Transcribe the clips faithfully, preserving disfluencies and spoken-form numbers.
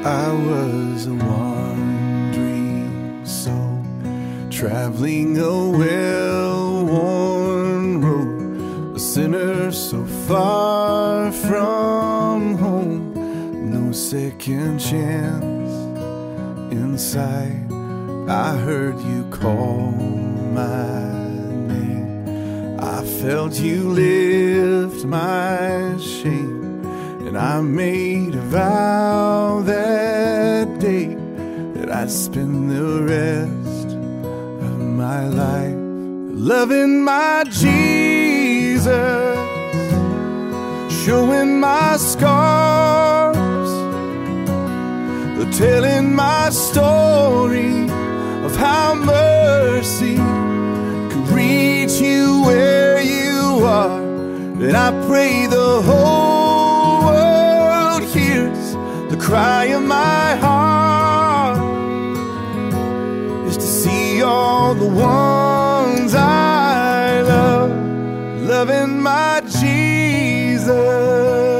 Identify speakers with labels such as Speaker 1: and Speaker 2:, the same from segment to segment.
Speaker 1: I was a wandering soul, traveling a well-worn road, a sinner so far from home. No second chance in sight. I heard you call my name. I felt you lift my shame. And I made a vow that day that I'd spend the rest of my life loving my Jesus, showing my scars, telling my story of how mercy could reach you where you are. And I pray the whole world hears the cry of my heart, is to see all the ones I love loving my Jesus.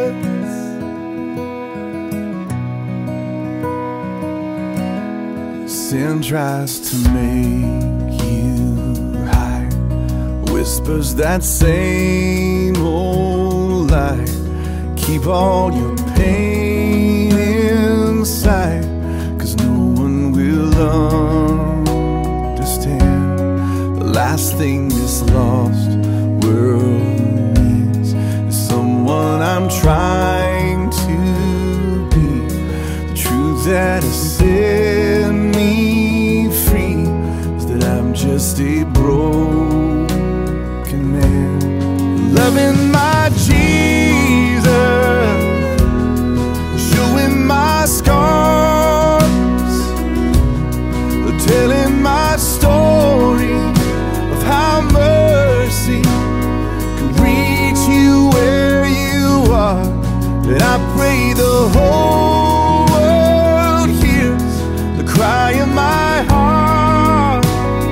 Speaker 1: Sin tries to make you hide, whispers that same old lie. Keep all your pain inside, 'cause no one will understand the last thing this lost world needs is someone I'm trying to be. The truth that has set me free is that I'm just a broken man loving my Jesus, showing my scars, telling my story of how mercy can reach you where you are. And I pray the whole world hears the cry of my heart,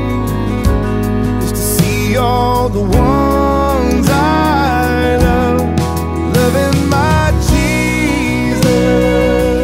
Speaker 1: is to see all the ones I love loving my Jesus.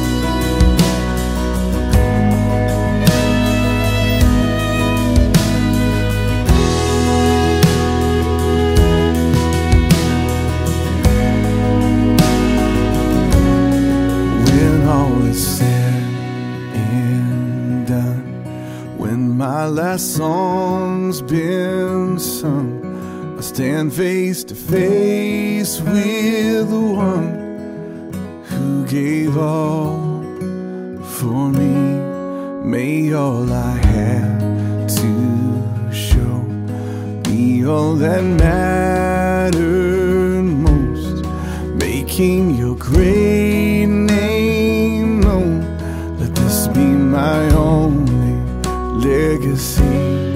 Speaker 1: When all is said and done, when my last song's been sung, I stand face to face with the one who gave all for me. May all I have to show be all that mattered most, making your great name known. Let this be my only legacy,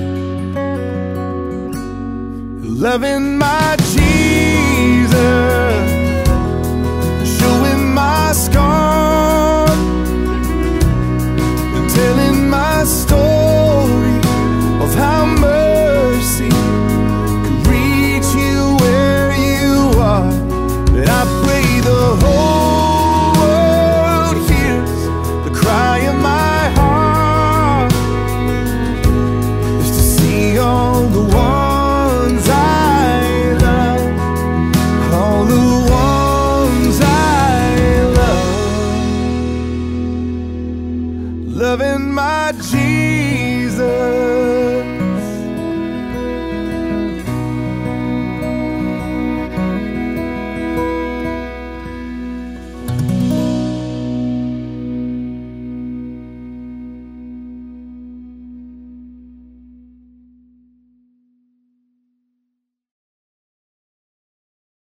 Speaker 1: loving my Jesus, showing my scars, and telling my story of how mercy can reach you where you are. And I pray the whole world hears the cry of my heart, is to see all the ones I love, all the ones I love loving my Jesus.